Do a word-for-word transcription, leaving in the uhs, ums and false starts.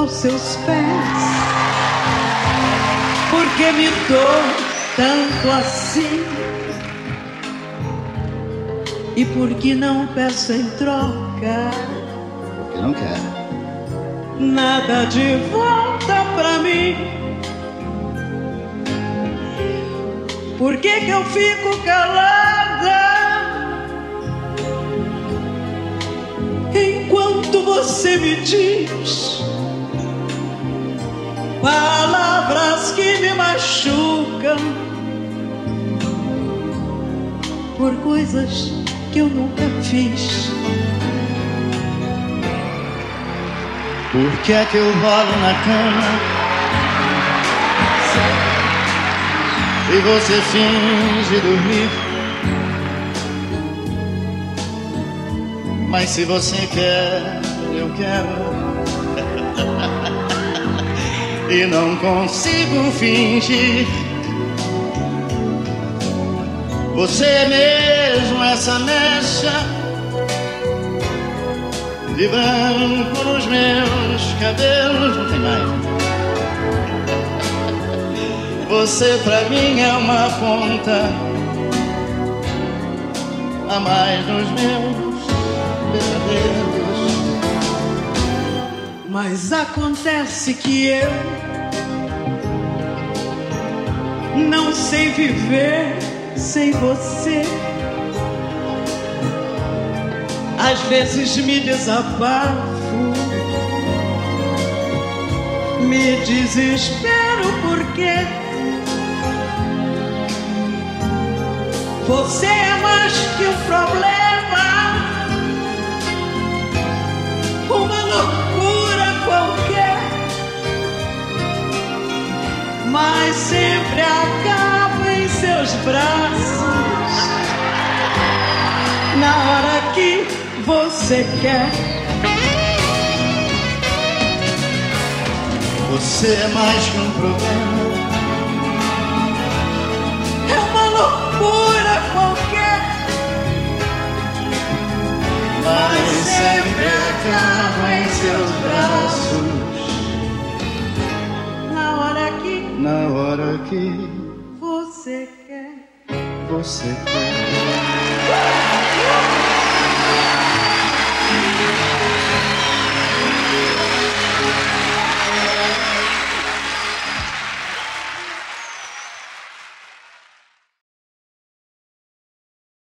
aos seus pés. Porque me dou tanto assim, e porque não peço em troca, porque não quero nada de volta pra mim. Por que que eu fico calada enquanto você me diz palavras que me machucam por coisas que eu nunca fiz? Por que é que eu rolo na cama e você finge dormir? Mas se você quer, eu quero. E não consigo fingir. Você é mesmo essa mecha de branco nos meus cabelos. Não tem mais. Você pra mim é uma ponta a mais nos meus pesadelos. Mas acontece que eu não sei viver sem você. Às vezes me desabafo, me desespero porque você é mais que um problema, uma loucura qualquer, mas sempre acabo em seus braços na hora que você quer. Você é mais que um problema, é uma loucura qualquer, mas sempre acaba em seus braços na hora que na hora que você quer. você quer.